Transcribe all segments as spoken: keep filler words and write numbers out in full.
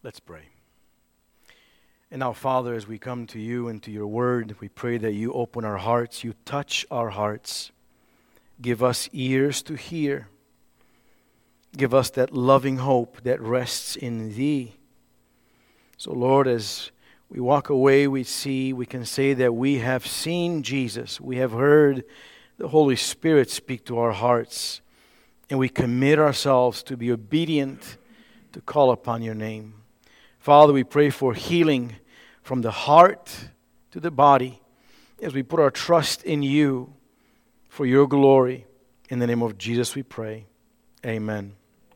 Let's pray. And now, Father, as we come to you and to your word, we pray that you open our hearts, you touch our hearts. Give us ears to hear. Give us that loving hope that rests in thee. So, Lord, as we walk away, we see, we can say that we have seen Jesus. We have heard the Holy Spirit speak to our hearts. And we commit ourselves to be obedient, to call upon your name. Father, we pray for healing from the heart to the body as we put our trust in you for your glory. In the name of Jesus we pray. Amen.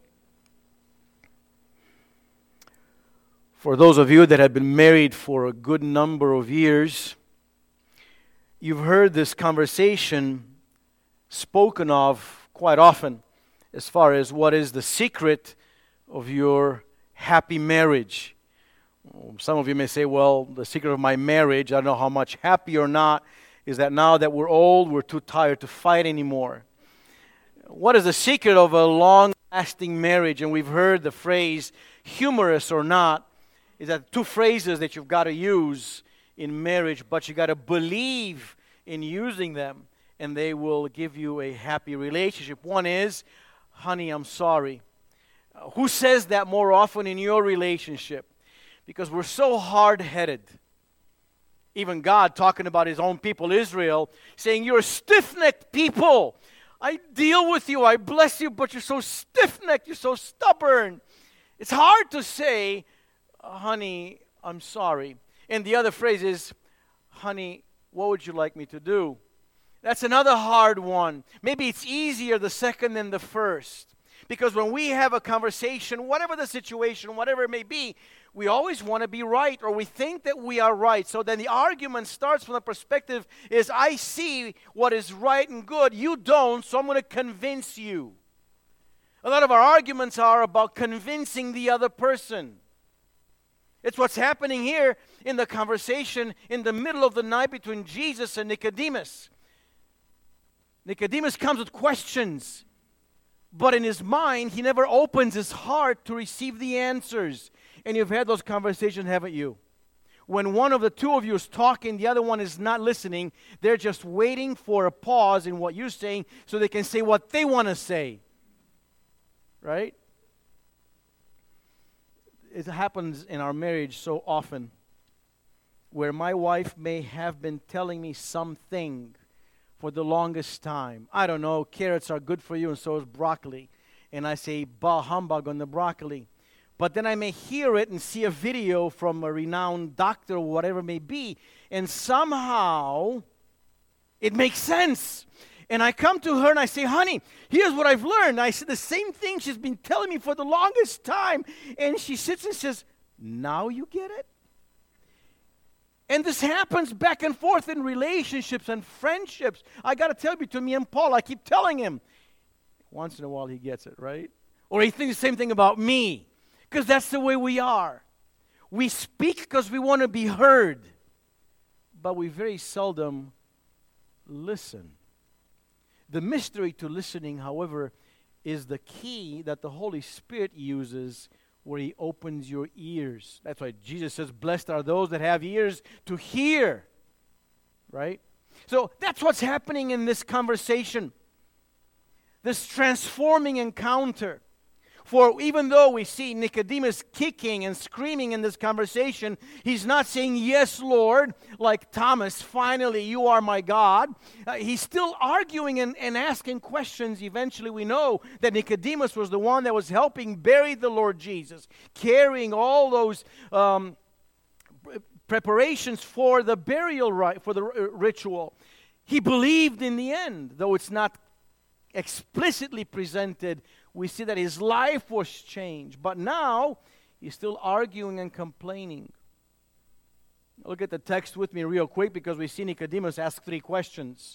For those of you that have been married for a good number of years, you've heard this conversation spoken of quite often as far as what is the secret of your happy marriage. Some of you may say, well, the secret of my marriage, I don't know how much happy or not, is that now that we're old, we're too tired to fight anymore. What is the secret of a long-lasting marriage? And we've heard the phrase, humorous or not, is that two phrases that you've got to use in marriage, but you got to believe in using them, and they will give you a happy relationship. One is, honey, I'm sorry. Uh, who says that more often in your relationship? Because we're so hard-headed. Even God, talking about His own people, Israel, saying, you're a stiff-necked people. I deal with you, I bless you, but you're so stiff-necked, you're so stubborn. It's hard to say, honey, I'm sorry. And the other phrase is, honey, what would you like me to do? That's another hard one. Maybe it's easier the second than the first. Because when we have a conversation, whatever the situation, whatever it may be, we always want to be right, or we think that we are right. So then the argument starts from the perspective is, I see what is right and good. You don't, so I'm going to convince you. A lot of our arguments are about convincing the other person. It's what's happening here in the conversation in the middle of the night between Jesus and Nicodemus. Nicodemus comes with questions, but in his mind, he never opens his heart to receive the answers. And you've had those conversations, haven't you? When one of the two of you is talking, the other one is not listening. They're just waiting for a pause in what you're saying so they can say what they want to say. Right? It happens in our marriage so often where my wife may have been telling me something for the longest time. I don't know, carrots are good for you and so is broccoli. And I say, bah humbug on the broccoli. But then I may hear it and see a video from a renowned doctor or whatever it may be, and somehow it makes sense. And I come to her and I say, honey, here's what I've learned. I said the same thing she's been telling me for the longest time. And she sits and says, now you get it? And this happens back and forth in relationships and friendships. I got to tell you, between me and Paul, I keep telling him. Once in a while he gets it, right? Or he thinks the same thing about me. Because that's the way we are. We speak because we want to be heard. But we very seldom listen. The mystery to listening, however, is the key that the Holy Spirit uses where He opens your ears. That's why Jesus says, blessed are those that have ears to hear. Right? So that's what's happening in this conversation. This transforming encounter. For even though we see Nicodemus kicking and screaming in this conversation, he's not saying, yes, Lord, like Thomas, finally, you are my God. Uh, he's still arguing and, and asking questions. Eventually, we know that Nicodemus was the one that was helping bury the Lord Jesus, carrying all those um, preparations for the burial rite, for the r- ritual. He believed in the end, though it's not explicitly presented. We see that his life was changed. But now, he's still arguing and complaining. Look at the text with me real quick, because we see Nicodemus ask three questions.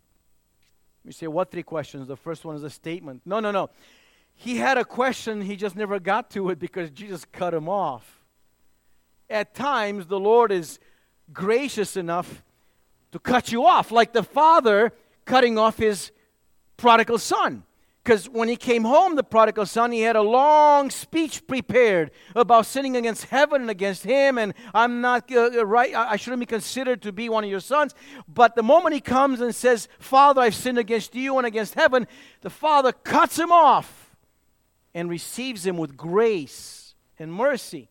You say, what three questions? The first one is a statement. No, no, no. He had a question, he just never got to it because Jesus cut him off. At times, the Lord is gracious enough to cut you off, like the father cutting off his prodigal son. Because when he came home, the prodigal son, he had a long speech prepared about sinning against heaven and against him, and I'm not uh, right, I shouldn't be considered to be one of your sons. But the moment he comes and says, Father, I've sinned against you and against heaven, the father cuts him off and receives him with grace and mercy.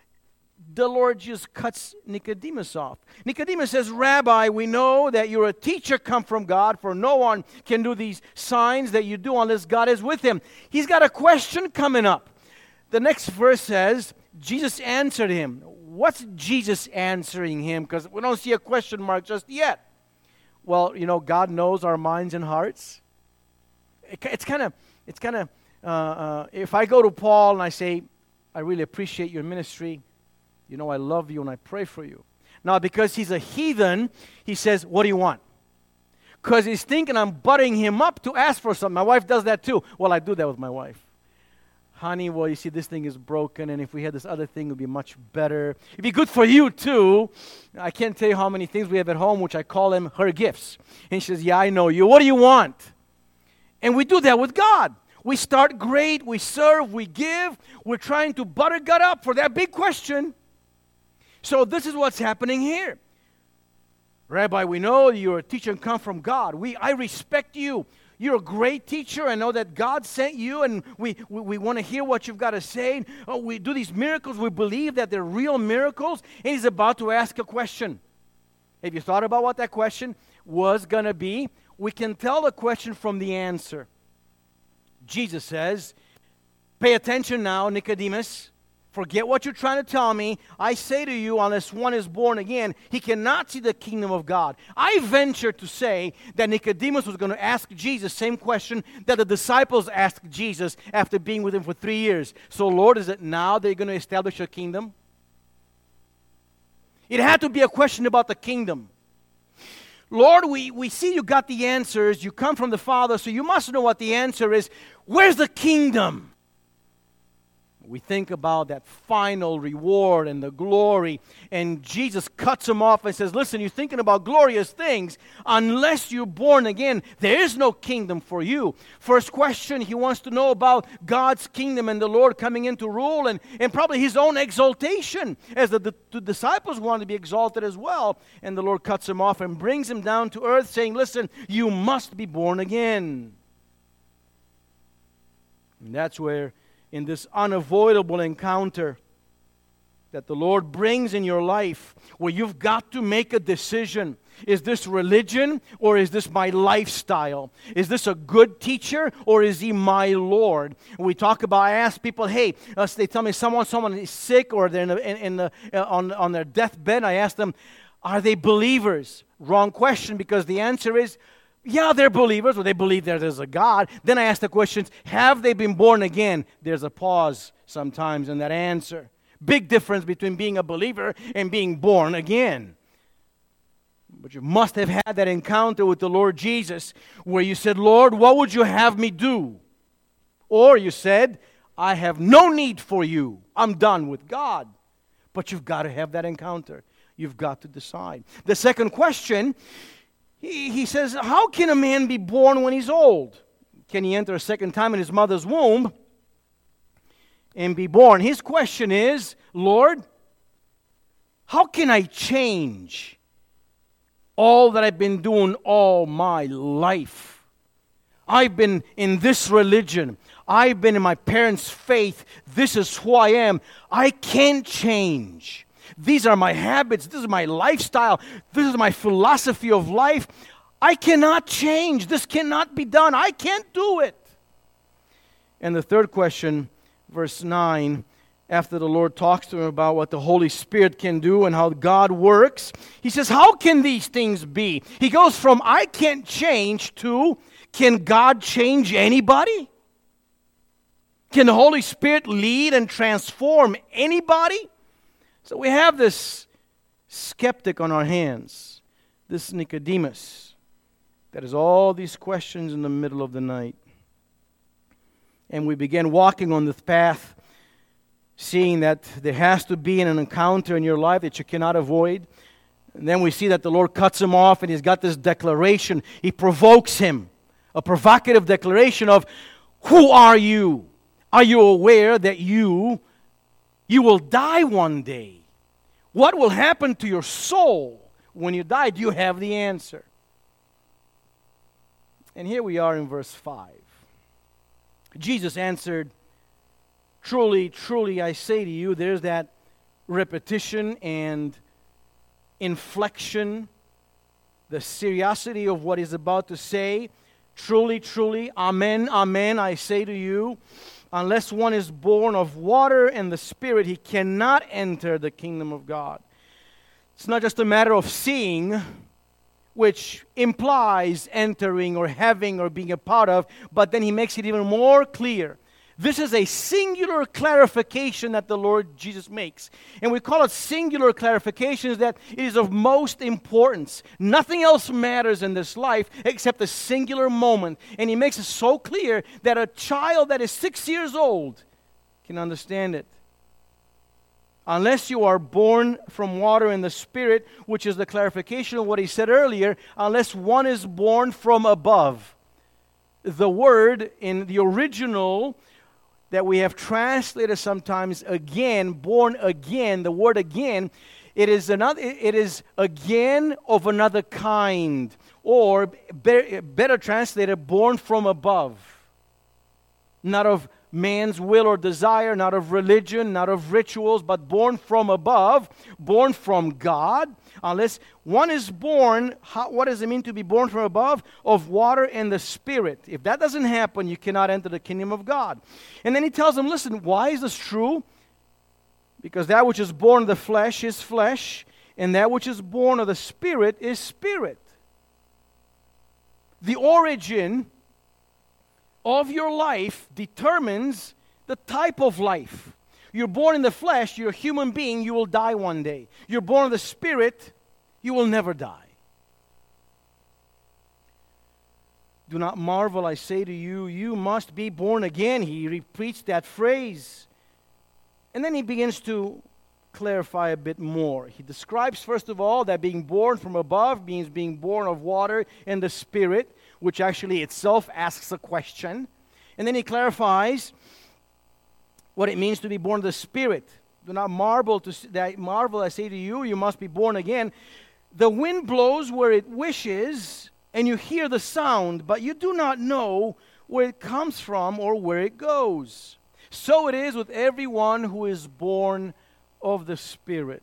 The Lord just cuts Nicodemus off. Nicodemus says, Rabbi, we know that you're a teacher come from God, for no one can do these signs that you do unless God is with him. He's got a question coming up. The next verse says, Jesus answered him. What's Jesus answering him? Because we don't see a question mark just yet. Well, you know, God knows our minds and hearts. It, it's kind of, it's kind of, uh, uh, if I go to Paul and I say, I really appreciate your ministry, you know, I love you and I pray for you. Now, because he's a heathen, he says, what do you want? Because he's thinking I'm buttering him up to ask for something. My wife does that too. Well, I do that with my wife. Honey, well, you see, this thing is broken, and if we had this other thing, it would be much better. It'd be good for you too. I can't tell you how many things we have at home, which I call them her gifts. And she says, yeah, I know you. What do you want? And we do that with God. We start great, we serve, we give. We're trying to butter God up for that big question. So this is what's happening here. Rabbi, we know you're a teacher and come from God. We, I respect you. You're a great teacher. I know that God sent you, and we, we, we want to hear what you've got to say. Oh, we do these miracles. We believe that they're real miracles. And he's about to ask a question. Have you thought about what that question was going to be? We can tell the question from the answer. Jesus says, pay attention now, Nicodemus. Forget what you're trying to tell me. I say to you, unless one is born again, he cannot see the kingdom of God. I venture to say that Nicodemus was going to ask Jesus the same question that the disciples asked Jesus after being with him for three years. So, Lord, is it now that you're going to establish your kingdom? It had to be a question about the kingdom. Lord, we, we see you got the answers. You come from the Father, so you must know what the answer is. Where's the kingdom? We think about that final reward and the glory, and Jesus cuts him off and says, listen, you're thinking about glorious things. Unless you're born again, there is no kingdom for you. First question, he wants to know about God's kingdom and the Lord coming in to rule, and, and probably his own exaltation, as the, the, the disciples wanted to be exalted as well. And the Lord cuts him off and brings him down to earth, saying, listen, you must be born again. And that's where, in this unavoidable encounter that the Lord brings in your life, where you've got to make a decision. Is this religion, or is this my lifestyle? Is this a good teacher, or is he my Lord? We talk about, I ask people, hey, uh, they tell me someone someone is sick, or they're in, the, in, in the, uh, on, on their deathbed. I ask them, are they believers? Wrong question, because the answer is, yeah, they're believers, or they believe that there's a God. Then I ask the questions, have they been born again? There's a pause sometimes in that answer. Big difference between being a believer and being born again. But you must have had that encounter with the Lord Jesus where you said, Lord, what would you have me do? Or you said, I have no need for you. I'm done with God. But you've got to have that encounter. You've got to decide. The second question, He, he says, how can a man be born when he's old? Can he enter a second time in his mother's womb and be born? His question is, Lord, how can I change all that I've been doing all my life? I've been in this religion. I've been in my parents' faith. This is who I am. I can't change. These are my habits. This is my lifestyle. This is my philosophy of life. I cannot change. This cannot be done. I can't do it. And the third question, verse nine, after the Lord talks to him about what the Holy Spirit can do and how God works, he says, how can these things be? He goes from I can't change to, can God change anybody? Can the Holy Spirit lead and transform anybody? So we have this skeptic on our hands, this Nicodemus, that has all these questions in the middle of the night. And we begin walking on this path, seeing that there has to be an encounter in your life that you cannot avoid. And then we see that the Lord cuts him off, and he's got this declaration. He provokes him, a provocative declaration of, Who are you? Are you aware that you, you will die one day? What will happen to your soul when you die? Do you have the answer? And here we are in verse five. Jesus answered, truly, truly, I say to you, there's that repetition and inflection, the seriousity of what he's about to say. Truly, truly, amen, amen, I say to you, unless one is born of water and the Spirit, he cannot enter the kingdom of God. It's not just a matter of seeing, which implies entering or having or being a part of, but then he makes it even more clear. This is a singular clarification that the Lord Jesus makes. And we call it singular clarifications that it is of most importance. Nothing else matters in this life except a singular moment. And he makes it so clear that a child that is six years old can understand it. Unless you are born from water and the Spirit, which is the clarification of what he said earlier, unless one is born from above. The word in the original that we have translated sometimes again, born again, the word again, it is another, it is again of another kind, or better, better translated, born from above. Not of man's will or desire, not of religion, not of rituals, but born from above, born from God. Unless one is born, how, what does it mean to be born from above? Of water and the Spirit. If that doesn't happen, you cannot enter the kingdom of God. And then he tells them, listen, why is this true? Because that which is born of the flesh is flesh, and that which is born of the Spirit is spirit. The origin of your life determines the type of life. You're born in the flesh, you're a human being, you will die one day. You're born of the Spirit, you will never die. Do not marvel, I say to you, you must be born again. He repeats that phrase. And then he begins to clarify a bit more. He describes, first of all, that being born from above means being born of water and the Spirit, which actually itself asks a question. And then he clarifies what it means to be born of the Spirit. Do not marvel, to that marvel, I say to you, you must be born again. The wind blows where it wishes, and you hear the sound, but you do not know where it comes from or where it goes. So it is with everyone who is born of the Spirit.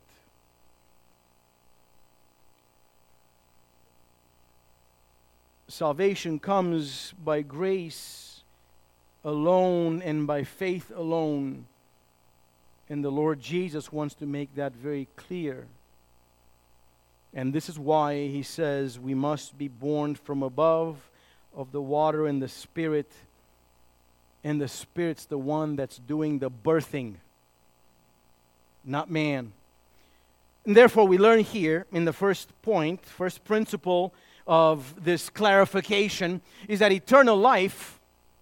Salvation comes by grace alone and by faith alone. And the Lord Jesus wants to make that very clear. And this is why he says we must be born from above of the water and the Spirit. And the Spirit's the one that's doing the birthing, not man. And therefore we learn here in the first point, first principle of this clarification, is that eternal life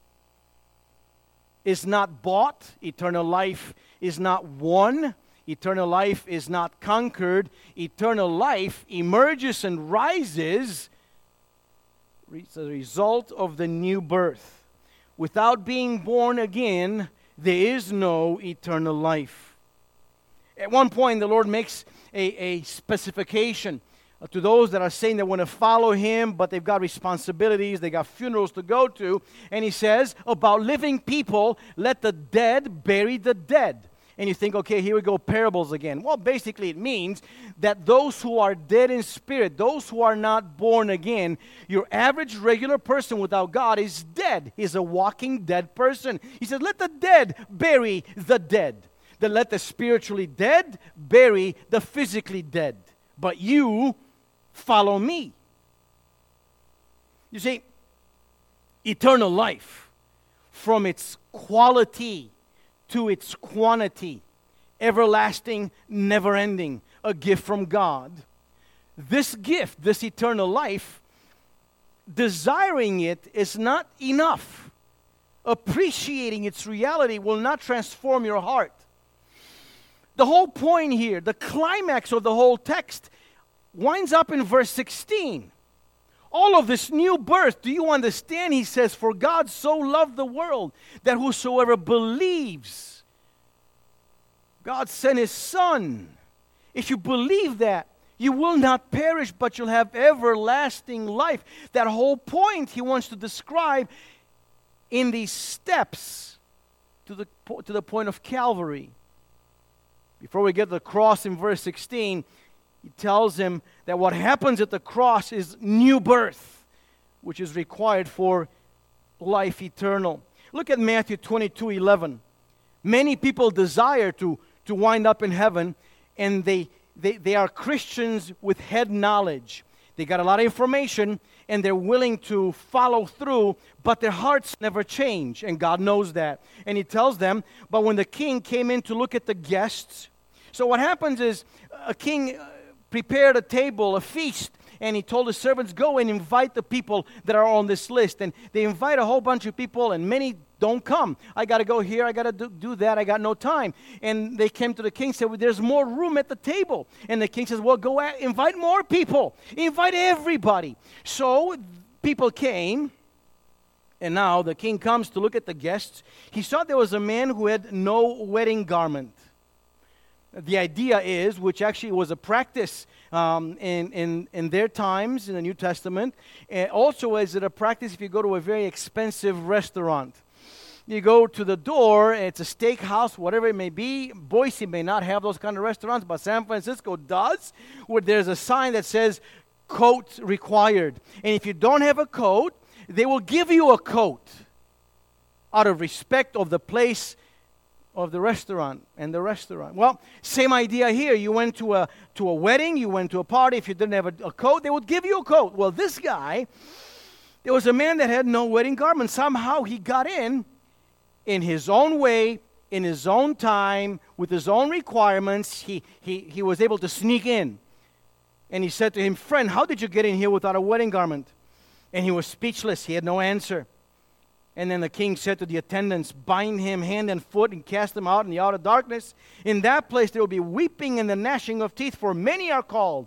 is not bought, eternal life is not won, eternal life is not conquered. Eternal life emerges and rises as a result of the new birth. Without being born again, there is no eternal life. At one point, the Lord makes a, a specification to those that are saying they want to follow Him, but they've got responsibilities, they got funerals to go to. And He says, about living people, let the dead bury the dead. And you think, okay, here we go, parables again. Well, basically it means that those who are dead in spirit, those who are not born again, your average regular person without God is dead. He's a walking dead person. He says, let the dead bury the dead. Then let the spiritually dead bury the physically dead. But you follow me. You see, eternal life, from its quality to its quantity, everlasting, never-ending, a gift from God. This gift, this eternal life, desiring it is not enough. Appreciating its reality will not transform your heart. The whole point here, the climax of the whole text, winds up in verse sixteen. all of this new birth, do you understand? He says, for God so loved the world that whosoever believes, God sent His Son. If you believe that, you will not perish, but you'll have everlasting life. That whole point He wants to describe in these steps to the, to the point of Calvary. Before we get to the cross in verse sixteen, He tells him that what happens at the cross is new birth, which is required for life eternal. Look at Matthew twenty-two eleven. Many people desire to, to wind up in heaven, and they, they, they are Christians with head knowledge. They got a lot of information, and they're willing to follow through, but their hearts never change, and God knows that. And He tells them, but when the king came in to look at the guests, so what happens is a king prepared a table, a feast, and he told his servants, go and invite the people that are on this list. And they invite a whole bunch of people, and many don't come. I got to go here, I got to do, do that, I got no time. And they came to the king and said, well, there's more room at the table. And the king says, well, go at, invite more people. Invite everybody. So people came, and now the king comes to look at the guests. He saw there was a man who had no wedding garment. The idea is, which actually was a practice um, in, in, in their times in the New Testament, and also is it a practice if you go to a very expensive restaurant. You go to the door, it's a steakhouse, whatever it may be. Boise may not have those kind of restaurants, but San Francisco does, where there's a sign that says, coat required. And if you don't have a coat, they will give you a coat out of respect of the place of the restaurant and the restaurant. Well, same idea here. You went to a to a wedding, you went to a party. If you didn't have a, a coat, they would give you a coat. Well, this guy, there was a man that had no wedding garment. Somehow he got in, in his own way, in his own time, with his own requirements. He he he was able to sneak in. And he said to him, friend, how did you get in here without a wedding garment? And he was speechless. He had no answer. And then the king said to the attendants, bind him hand and foot and cast him out in the outer darkness. In that place there will be weeping and the gnashing of teeth, for many are called,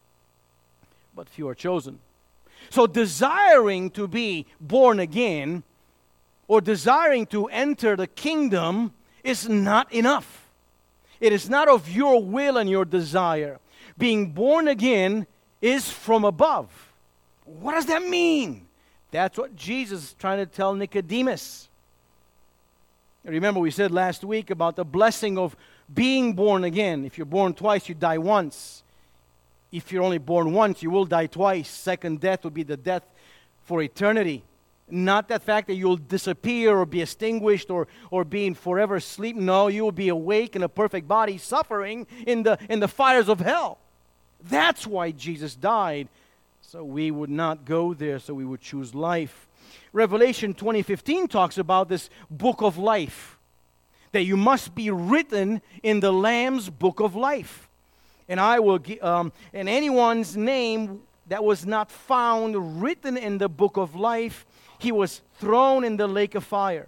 but few are chosen. So desiring to be born again, or desiring to enter the kingdom, is not enough. It is not of your will and your desire. Being born again is from above. What does that mean? That's what Jesus is trying to tell Nicodemus. Remember, we said last week about the blessing of being born again. If you're born twice, you die once. If you're only born once, you will die twice. Second death will be the death for eternity. Not that fact that you'll disappear or be extinguished or, or be in forever sleep. No, you will be awake in a perfect body, suffering in the, in the fires of hell. That's why Jesus died. So we would not go there, so we would choose life. Revelation twenty fifteen talks about this book of life, that you must be written in the Lamb's book of life. And I will, um, and anyone's name that was not found written in the book of life, he was thrown in the lake of fire.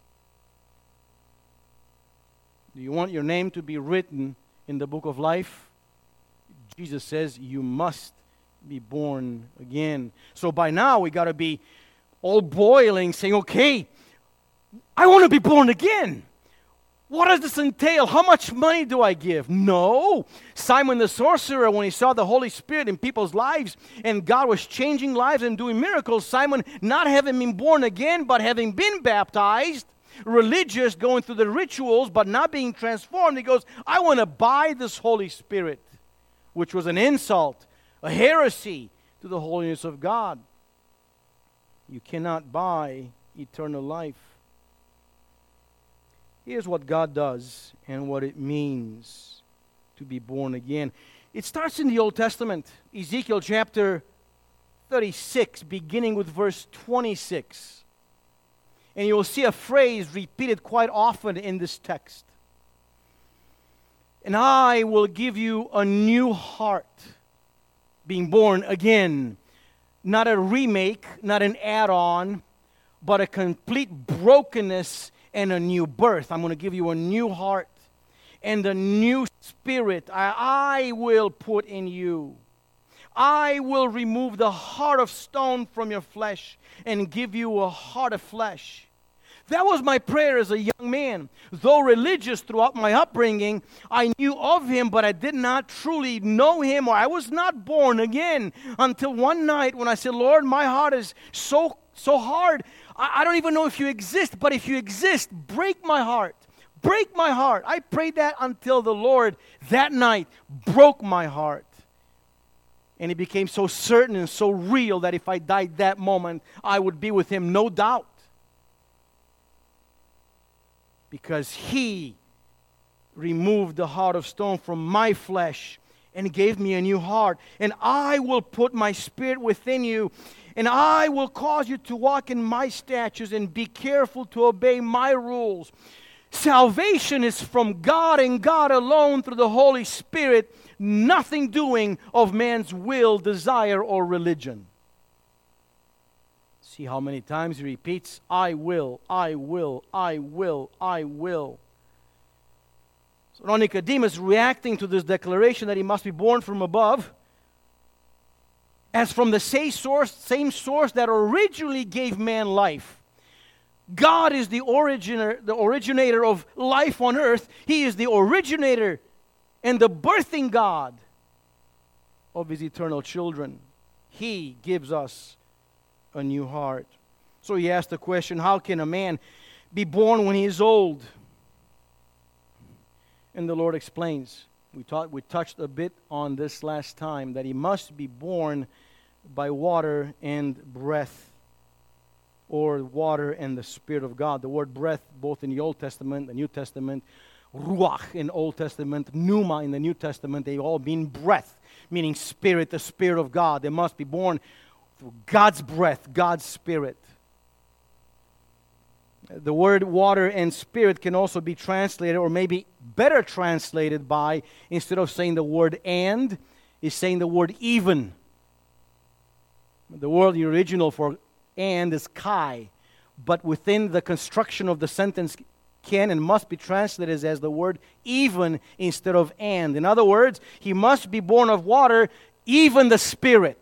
Do you want your name to be written in the book of life? Jesus says you must be born again. So by now we got to be all boiling, saying, okay, I want to be born again. What does this entail? How much money do I give? No. Simon the sorcerer, when he saw the Holy Spirit in people's lives and God was changing lives and doing miracles, Simon, not having been born again, but having been baptized, religious, going through the rituals, but not being transformed, he goes, I want to buy this Holy Spirit, which was an insult, a heresy to the holiness of God. You cannot buy eternal life. Here's what God does and what it means to be born again. It starts in the Old Testament, Ezekiel chapter thirty-six, beginning with verse twenty-six. And you will see a phrase repeated quite often in this text. And I will give you a new heart, being born again. Not a remake, not an add-on, but a complete brokenness and a new birth. I'm going to give you a new heart and a new spirit I, I will put in you. I will remove the heart of stone from your flesh and give you a heart of flesh. That was my prayer as a young man. Though religious throughout my upbringing, I knew of Him, but I did not truly know Him, or I was not born again until one night when I said, Lord, my heart is so, so hard. I, I don't even know if you exist, but if you exist, break my heart. Break my heart. I prayed that until the Lord that night broke my heart. And it became so certain and so real that if I died that moment, I would be with Him, no doubt. Because He removed the heart of stone from my flesh and gave me a new heart. And I will put my Spirit within you, and I will cause you to walk in my statutes and be careful to obey my rules. Salvation is from God and God alone through the Holy Spirit, nothing doing of man's will, desire, or religion. See how many times he repeats, I will, I will, I will, I will. So now Nicodemus, reacting to this declaration that he must be born from above, as from the same source, same source that originally gave man life. God is the originator, the originator of life on earth. He is the originator and the birthing God of His eternal children. He gives us a new heart. So he asked the question, how can a man be born when he is old? And the Lord explains. We taught, we touched a bit on this last time, that he must be born by water and breath, or water and the Spirit of God. The word breath, both in the Old Testament, the New Testament, ruach in Old Testament, pneuma in the New Testament, they all mean breath, meaning Spirit, the Spirit of God. They must be born through God's breath, God's Spirit. The word water and Spirit can also be translated, or maybe better translated by, instead of saying the word and, is saying the word even. The word, the original for and is kai, but within the construction of the sentence can and must be translated as the word even instead of and. In other words, he must be born of water, even the Spirit.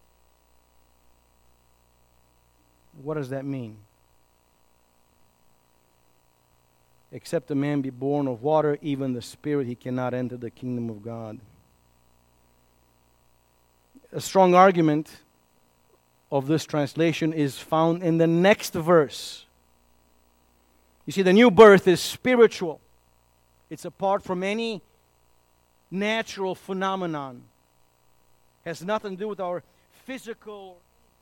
What does that mean? Except a man be born of water, even the Spirit, he cannot enter the kingdom of God. A strong argument of this translation is found in the next verse. You see, the new birth is spiritual. It's apart from any natural phenomenon. It has nothing to do with our physical.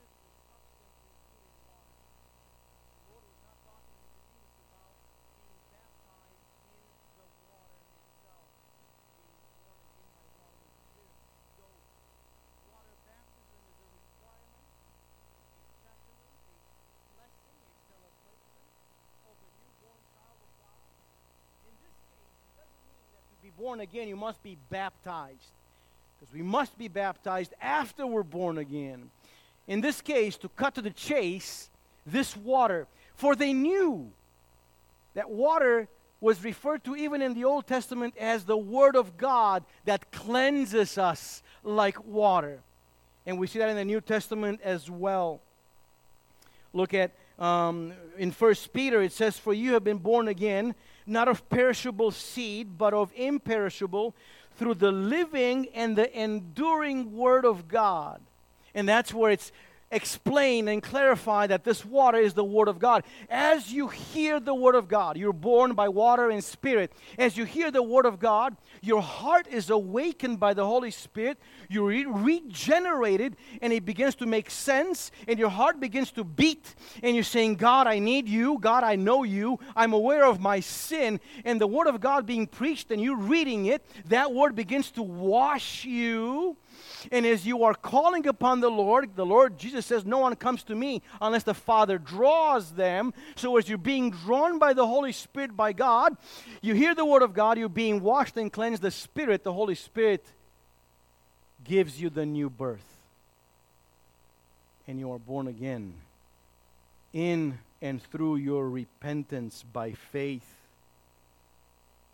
Born again, you must be baptized, because we must be baptized after we're born again. In this case, to cut to the chase, this water, for they knew that water was referred to even in the Old Testament as the Word of God that cleanses us like water. And we see that in the New Testament as well. Look at um, in First Peter, it says, for you have been born again, not of perishable seed, but of imperishable, through the living and the enduring Word of God. And that's where it's explained and clarified that this water is the Word of God. As you hear the Word of God, you're born by water and Spirit. As you hear the Word of God, your heart is awakened by the Holy Spirit. You're re- regenerated, and it begins to make sense, and your heart begins to beat, and you're saying, God, I need you. God, I know you. I'm aware of my sin. And the Word of God being preached, and you reading it, that Word begins to wash you. And as you are calling upon the Lord, the Lord Jesus says, no one comes to me unless the Father draws them. So as you're being drawn by the Holy Spirit, by God, you hear the Word of God, you're being washed and cleansed. The Spirit, the Holy Spirit, gives you the new birth. And you are born again in and through your repentance by faith.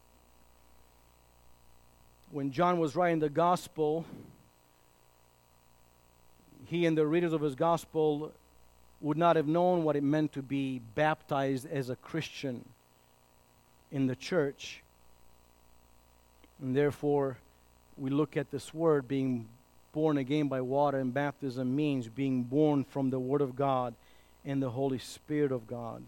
When John was writing the Gospel, he and the readers of his gospel would not have known what it meant to be baptized as a Christian in the church. And therefore, we look at this word, being born again by water, and baptism means being born from the Word of God and the Holy Spirit of God.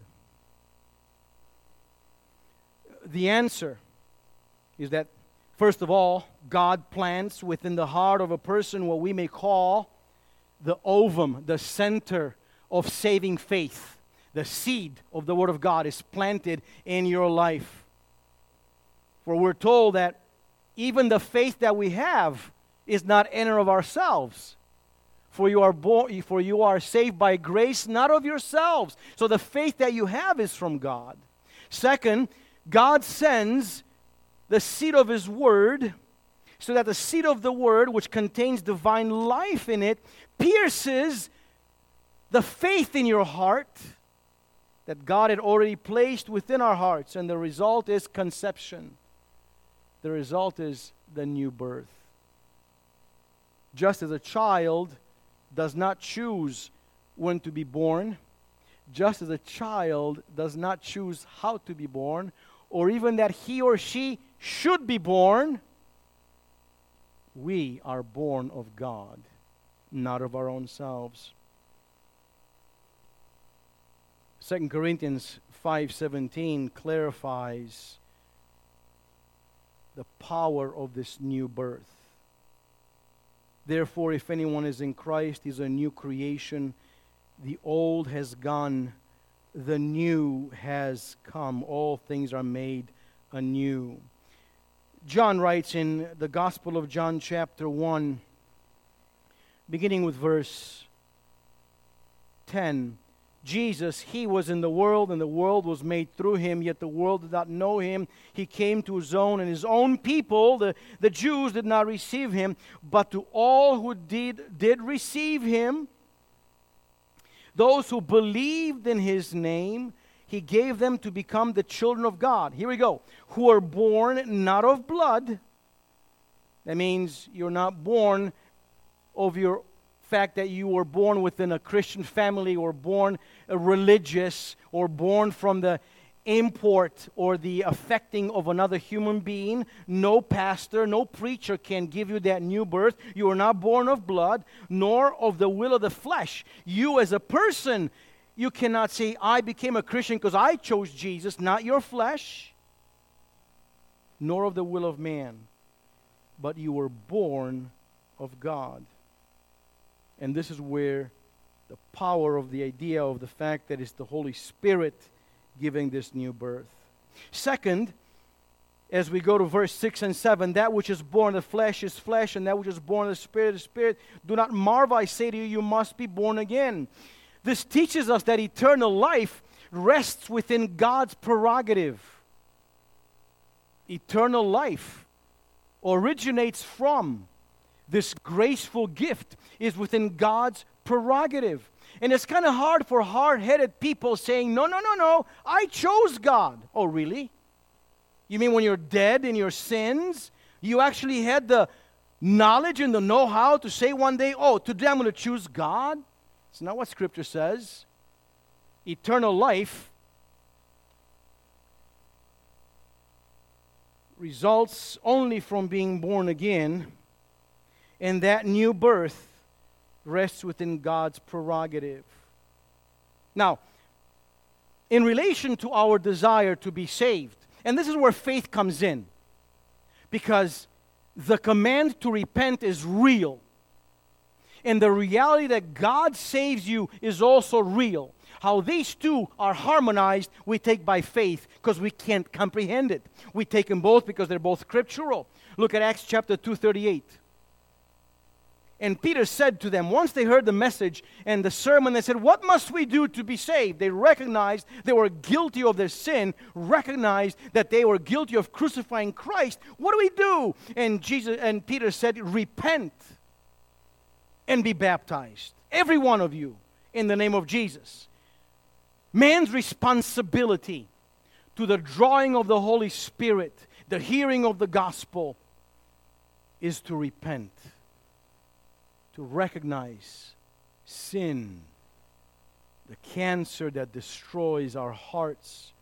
The answer is that, first of all, God plants within the heart of a person what we may call the ovum, the center of saving faith. The seed of the Word of God is planted in your life. For we're told that even the faith that we have is not in and of ourselves. For you are born, for you are saved by grace, not of yourselves. So the faith that you have is from God. Second, God sends the seed of His Word, so that the seed of the Word, which contains divine life in it, pierces the faith in your heart that God had already placed within our hearts. And the result is conception. The result is the new birth. Just as a child does not choose when to be born, just as a child does not choose how to be born, or even that he or she should be born, we are born of God, not of our own selves. Second Corinthians five seventeen clarifies the power of this new birth. Therefore, if anyone is in Christ, he is a new creation. The old has gone, the new has come. All things are made anew. John writes in the Gospel of John chapter one, beginning with verse ten, Jesus, He was in the world, and the world was made through Him, yet the world did not know Him. He came to His own, and His own people, the, the Jews, did not receive Him. But to all who did, did receive Him, those who believed in His name, He gave them to become the children of God. Here we go. Who are born not of blood. That means you're not born of your fact that you were born within a Christian family, or born a religious, or born from the import or the affecting of another human being. No pastor, no preacher can give you that new birth. You are not born of blood, nor of the will of the flesh. You as a person, you cannot say, I became a Christian because I chose Jesus, not your flesh, nor of the will of man, but you were born of God. And this is where the power of the idea of the fact that it's the Holy Spirit giving this new birth. Second, as we go to verse six and seven, that which is born of the flesh is flesh, and that which is born of the Spirit is spirit. Do not marvel, I say to you, you must be born again. This teaches us that eternal life rests within God's prerogative. Eternal life originates from this graceful gift, is within God's prerogative. And it's kind of hard for hard-headed people saying, no, no, no, no, I chose God. Oh, really? You mean when you're dead in your sins, you actually had the knowledge and the know-how to say one day, oh, today I'm going to choose God? It's not what Scripture says. Eternal life results only from being born again, and that new birth rests within God's prerogative. Now, in relation to our desire to be saved, and this is where faith comes in, because the command to repent is real, and the reality that God saves you is also real. How these two are harmonized, we take by faith, because we can't comprehend it. We take them both because they're both scriptural. Look at Acts chapter two thirty-eight. And Peter said to them, once they heard the message and the sermon, they said, what must we do to be saved? They recognized they were guilty of their sin, recognized that they were guilty of crucifying Christ. What do we do? And Jesus and Peter said, repent and be baptized, every one of you, in the name of Jesus. Man's responsibility to the drawing of the Holy Spirit, the hearing of the gospel, is to repent, to recognize sin, the cancer that destroys our hearts.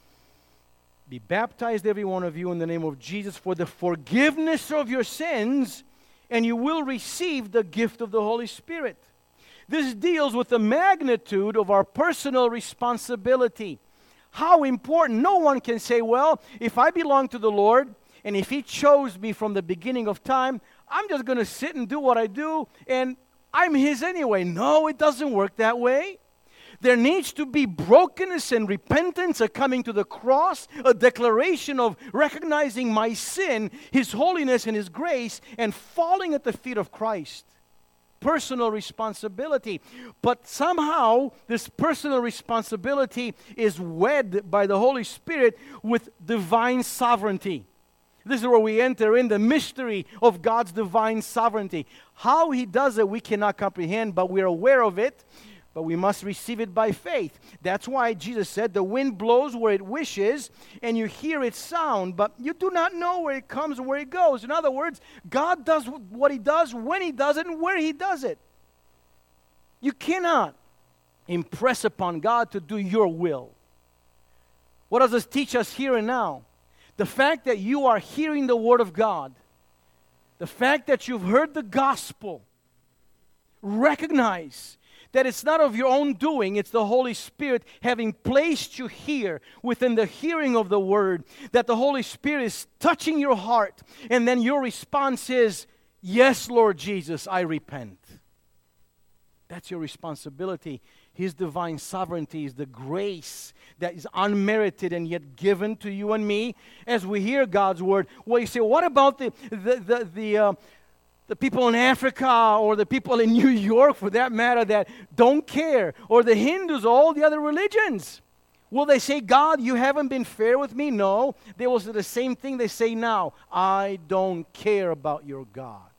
Be baptized, every one of you, in the name of Jesus for the forgiveness of your sins, and you will receive the gift of the Holy Spirit. This deals with the magnitude of our personal responsibility. How important. No one can say, well, if I belong to the Lord, and if He chose me from the beginning of time, I'm just going to sit and do what I do, and I'm His anyway. No, it doesn't work that way. There needs to be brokenness and repentance, a coming to the cross, a declaration of recognizing my sin, His holiness and His grace, and falling at the feet of Christ. Personal responsibility. But somehow, this personal responsibility is wed by the Holy Spirit with divine sovereignty. This is where we enter in the mystery of God's divine sovereignty. How He does it, we cannot comprehend, but we're aware of it. But we must receive it by faith. That's why Jesus said, the wind blows where it wishes, and you hear its sound, but you do not know where it comes or where it goes. In other words, God does what He does, when He does it, and where He does it. You cannot impress upon God to do your will. What does this teach us here and now? The fact that you are hearing the Word of God, the fact that you've heard the gospel, recognize that it's not of your own doing, it's the Holy Spirit having placed you here within the hearing of the Word, that the Holy Spirit is touching your heart, and then your response is, yes, Lord Jesus, I repent. That's your responsibility. His divine sovereignty is the grace that is unmerited and yet given to you and me as we hear God's Word. Well, you say, what about the the the, the uh, The people in Africa or the people in New York, for that matter, that don't care, or the Hindus, all the other religions? Will they say, God, you haven't been fair with me? No. They will say the same thing they say now. I don't care about your God.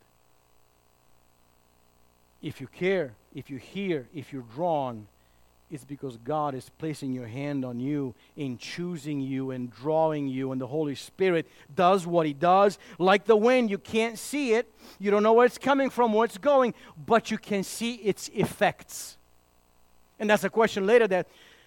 If you care, if you hear, if you're drawn, it's because God is placing your hand on you in choosing you and drawing you, and the Holy Spirit does what He does. Like the wind, you can't see it. You don't know where it's coming from, where it's going, but you can see its effects. And that's a question later that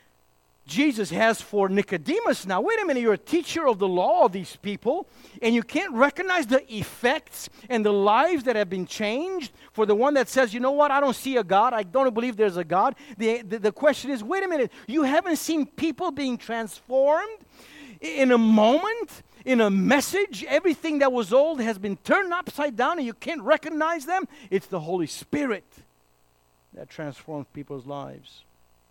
Jesus has for Nicodemus now. Wait a minute, you're a teacher of the law of these people, and you can't recognize the effects and the lives that have been changed for the one that says, you know what, I don't see a God, I don't believe there's a God. The, the, the question is, wait a minute, you haven't seen people being transformed in a moment, in a message? Everything that was old has been turned upside down and you can't recognize them? It's the Holy Spirit that transforms people's lives.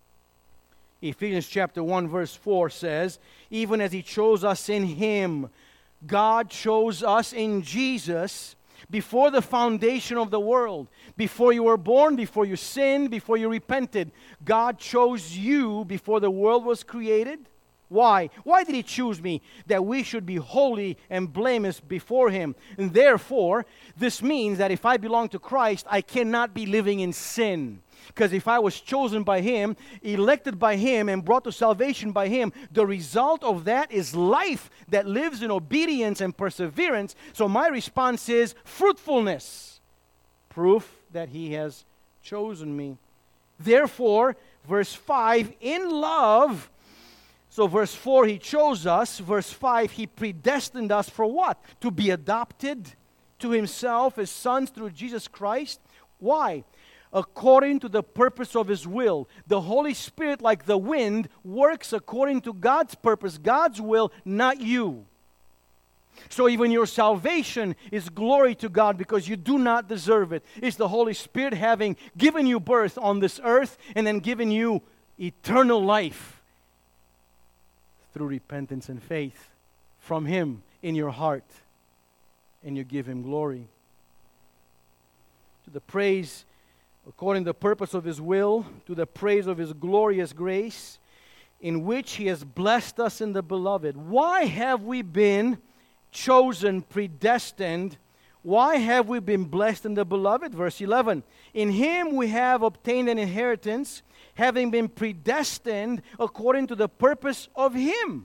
Ephesians chapter one verse four says, even as He chose us in Him, God chose us in Jesus before the foundation of the world. Before you were born, before you sinned, before you repented, God chose you before the world was created. Why? Why did He choose me? That we should be holy and blameless before Him. And therefore, this means that if I belong to Christ, I cannot be living in sin. Because if I was chosen by Him, elected by Him, and brought to salvation by Him, the result of that is life that lives in obedience and perseverance. So my response is fruitfulness. Proof that He has chosen me. Therefore, verse five, in love. So verse four, He chose us. Verse five, He predestined us for what? To be adopted to Himself as sons through Jesus Christ. Why? According to the purpose of His will. The Holy Spirit, like the wind, works according to God's purpose, God's will, not you. So even your salvation is glory to God because you do not deserve it. It's the Holy Spirit having given you birth on this earth and then given you eternal life through repentance and faith from Him in your heart, and you give Him glory. To the praise, according to the purpose of His will, to the praise of His glorious grace, in which He has blessed us in the Beloved. Why have we been chosen, predestined? Why have we been blessed in the Beloved? Verse eleven, in Him we have obtained an inheritance, having been predestined according to the purpose of Him.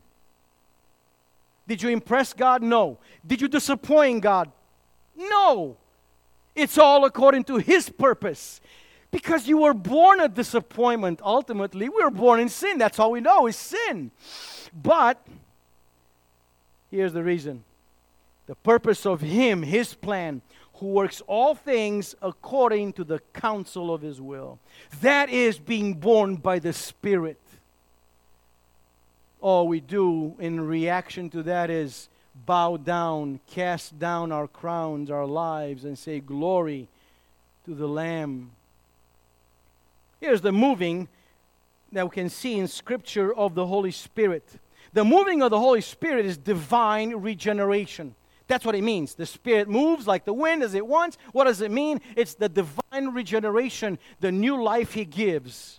Did you impress God? No. Did you disappoint God? No. It's all according to His purpose. Because you were born a disappointment. Ultimately, we were born in sin. That's all we know is sin. But here's the reason. The purpose of Him, His plan, who works all things according to the counsel of His will. That is being born by the Spirit. All we do in reaction to that is bow down, cast down our crowns, our lives, and say, glory to the Lamb. Here's the moving that we can see in Scripture of the Holy Spirit. The moving of the Holy Spirit is divine regeneration. That's what it means. The Spirit moves like the wind as it wants. What does it mean? It's the divine regeneration, the new life He gives.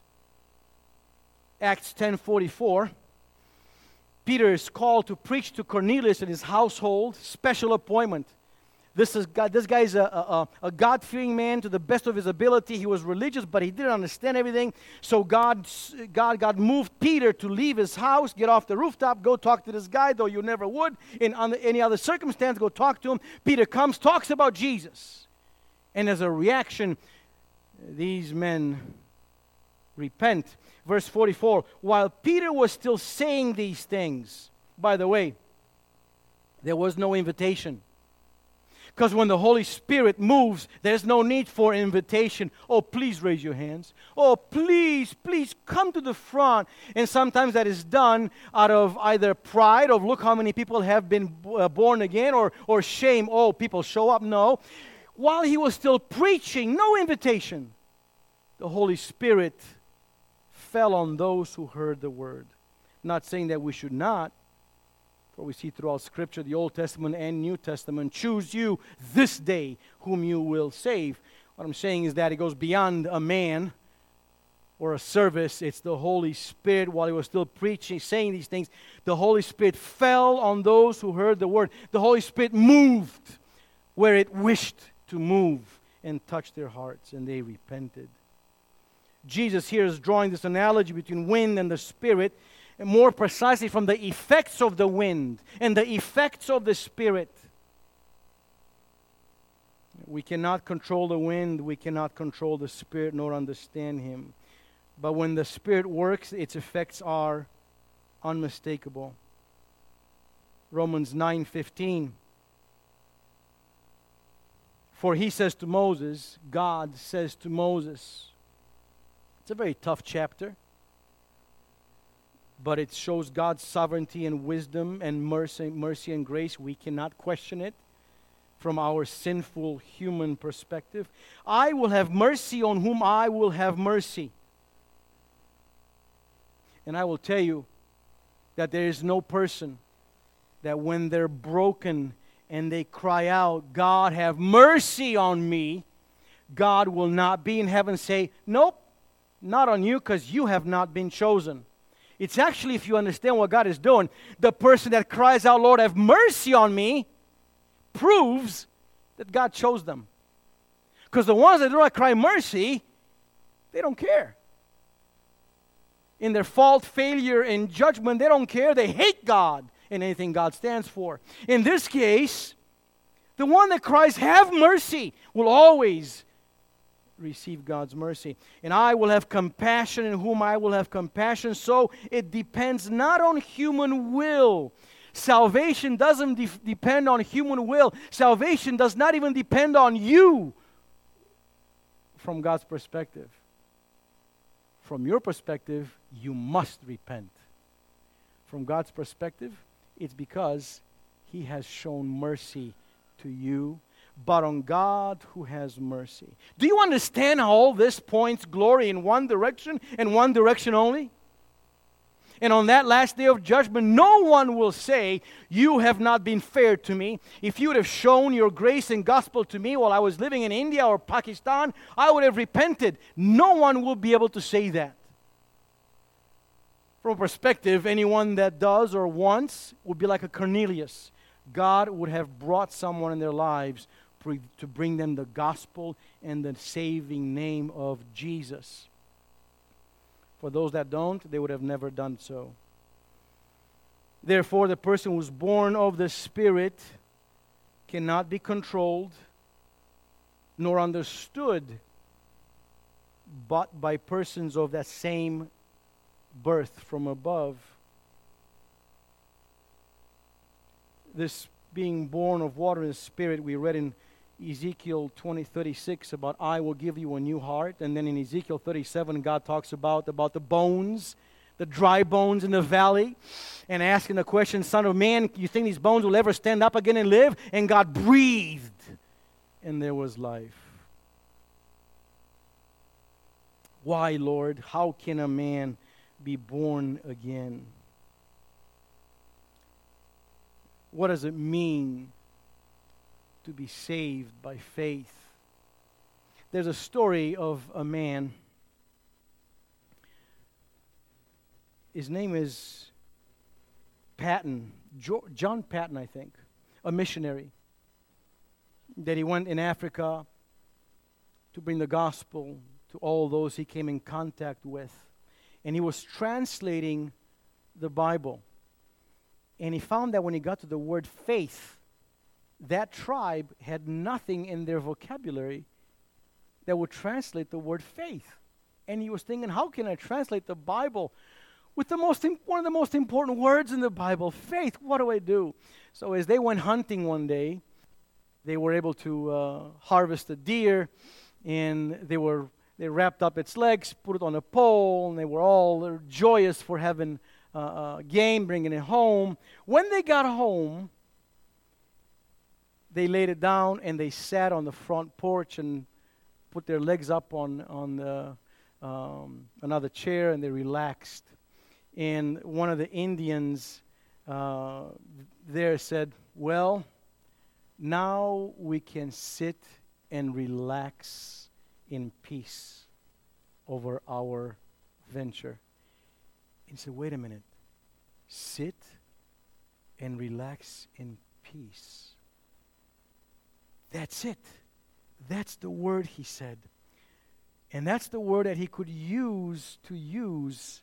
Acts ten forty-four. Peter is called to preach to Cornelius and his household, special appointment. This is God, this guy is a, a, a God-fearing man to the best of his ability. He was religious, but he didn't understand everything. So God, God, God moved Peter to leave his house, get off the rooftop, go talk to this guy, though you never would. In under any other circumstance, go talk to him. Peter comes, talks about Jesus. And as a reaction, these men repent. Verse forty-four, while Peter was still saying these things, by the way, there was no invitation. Because when the Holy Spirit moves, there's no need for invitation. Oh, please raise your hands. Oh, please, please come to the front. And sometimes that is done out of either pride of look how many people have been uh, born again, or, or shame. Oh, people show up. No. While he was still preaching, no invitation, the Holy Spirit fell on those who heard the word. Not saying that we should not, for we see throughout Scripture, the Old Testament and New Testament, choose you this day whom you will save. What I'm saying is that it goes beyond a man or a service. It's the Holy Spirit. While he was still preaching, saying these things, the Holy Spirit fell on those who heard the word. The Holy Spirit moved where it wished to move and touched their hearts, and they repented. Jesus here is drawing this analogy between wind and the Spirit, and more precisely from the effects of the wind and the effects of the Spirit. We cannot control the wind, we cannot control the Spirit, nor understand Him. But when the Spirit works, its effects are unmistakable. Romans nine fifteen. For He says to Moses, God says to Moses. It's a very tough chapter, but it shows God's sovereignty and wisdom and mercy, mercy and grace. We cannot question it from our sinful human perspective. I will have mercy on whom I will have mercy. And I will tell you that there is no person that when they're broken and they cry out, God have mercy on me, God will not be in heaven and say, nope, not on you, because you have not been chosen. It's actually, if you understand what God is doing, the person that cries out, Lord, have mercy on me, proves that God chose them. Because the ones that do not cry mercy, they don't care. In their fault, failure, and judgment, they don't care. They hate God and anything God stands for. In this case, the one that cries, have mercy, will always receive God's mercy. And I will have compassion in whom I will have compassion. So it depends not on human will. Salvation doesn't de- depend on human will. Salvation does not even depend on you from God's perspective. From your perspective, you must repent. From God's perspective, it's because He has shown mercy to you, but on God who has mercy. Do you understand how all this points glory in one direction and one direction only? And on that last day of judgment, no one will say, you have not been fair to me. If you would have shown your grace and gospel to me while I was living in India or Pakistan, I would have repented. No one will be able to say that. From a perspective, anyone that does or wants would be like a Cornelius. God would have brought someone in their lives to bring them the gospel and the saving name of Jesus. For those that don't, they would have never done so. Therefore, the person who is born of the Spirit cannot be controlled nor understood bought by persons of that same birth from above. This being born of water and spirit, we read in Ezekiel twenty thirty-six about I will give you a new heart. And then in Ezekiel thirty-seven, God talks about, about the bones, the dry bones in the valley, and asking the question, Son of man, you think these bones will ever stand up again and live? And God breathed, and there was life. Why, Lord? How can a man be born again? What does it mean to be saved by faith? There's a story of a man. His name is Patton, John Patton, I think, a missionary, that he went in Africa to bring the gospel to all those he came in contact with. And he was translating the Bible. And he found that when he got to the word faith, that tribe had nothing in their vocabulary that would translate the word faith. And he was thinking, how can I translate the Bible with the most im- one of the most important words in the Bible, faith? What do I do? So as they went hunting one day, they were able to uh, harvest a deer, and they were they wrapped up its legs, put it on a pole, and they were all joyous for having uh, uh, game, bringing it home. When they got home, they laid it down and they sat on the front porch and put their legs up on on the, um, another chair, and they relaxed. And one of the Indians uh, there said, well, now we can sit and relax in peace over our venture. And he said, wait a minute. Sit and relax in peace. That's it. That's the word, he said. And that's the word that he could use to use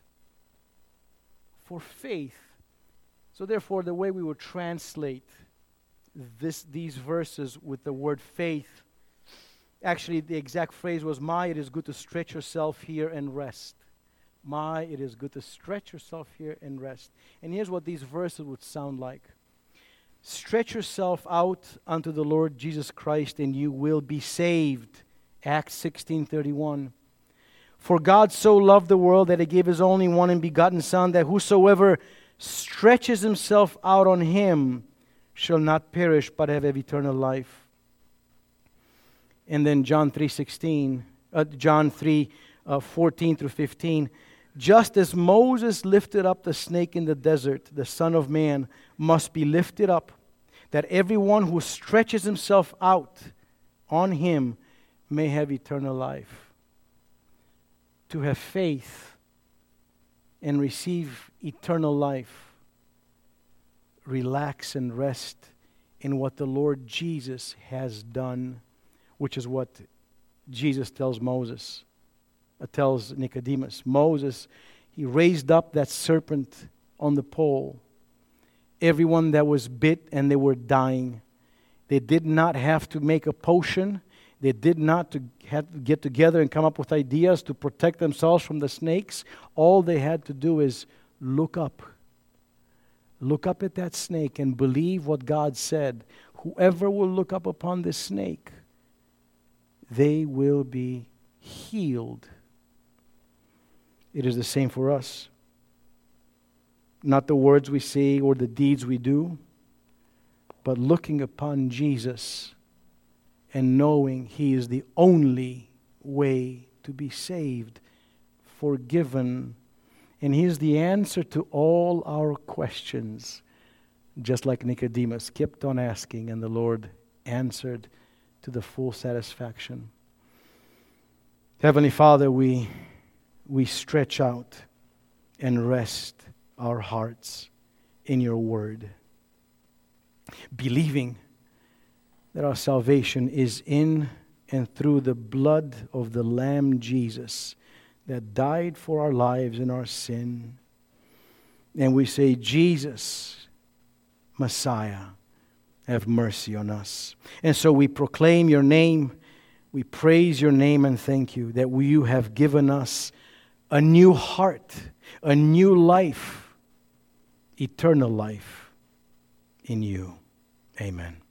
for faith. So therefore, the way we would translate this, these verses with the word faith, actually the exact phrase was, my, it is good to stretch yourself here and rest. My, it is good to stretch yourself here and rest. And here's what these verses would sound like. Stretch yourself out unto the Lord Jesus Christ, and you will be saved. Acts sixteen thirty-one. For God so loved the world that He gave His only one and begotten Son, that whosoever stretches himself out on Him shall not perish, but have eternal life. And then John three sixteen, uh, John three uh, fourteen through fifteen. Just as Moses lifted up the snake in the desert, the Son of Man must be lifted up, that everyone who stretches himself out on Him may have eternal life. To have faith and receive eternal life, relax and rest in what the Lord Jesus has done, which is what Jesus tells Moses. tells Nicodemus. Moses, he raised up that serpent on the pole. Everyone that was bit and they were dying. They did not have to make a potion. They did not to have to get together and come up with ideas to protect themselves from the snakes. All they had to do is look up. Look up at that snake and believe what God said. Whoever will look up upon this snake, they will be healed. It is the same for us. Not the words we say or the deeds we do, but looking upon Jesus and knowing He is the only way to be saved, forgiven, and He is the answer to all our questions. Just like Nicodemus kept on asking, and the Lord answered to the full satisfaction. Heavenly Father, we we stretch out and rest our hearts in Your Word, believing that our salvation is in and through the blood of the Lamb Jesus that died for our lives and our sin. And we say, Jesus, Messiah, have mercy on us. And so we proclaim Your name. We praise your name and thank you that you have given us a new heart, a new life, eternal life in you. Amen.